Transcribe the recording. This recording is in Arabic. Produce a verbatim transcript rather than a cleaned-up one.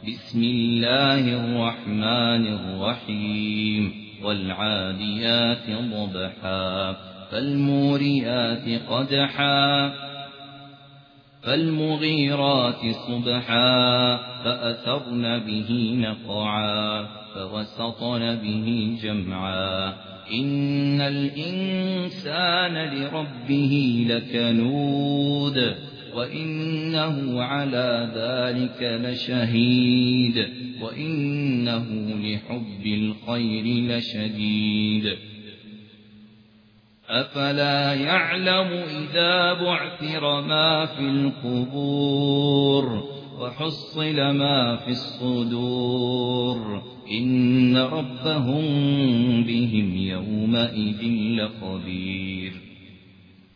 بسم الله الرحمن الرحيم والعاديات ضبحا فالموريات قدحا فالمغيرات صبحا فأثرن به نقعا فوسطن به جمعا إن الإنسان لربه لكنود وإنه على ذلك لشهيد وإنه لحب الخير لشديد أفلا يعلم إذا بعثر ما في القبور وحصل ما في الصدور إن ربهم بهم يومئذ لخبير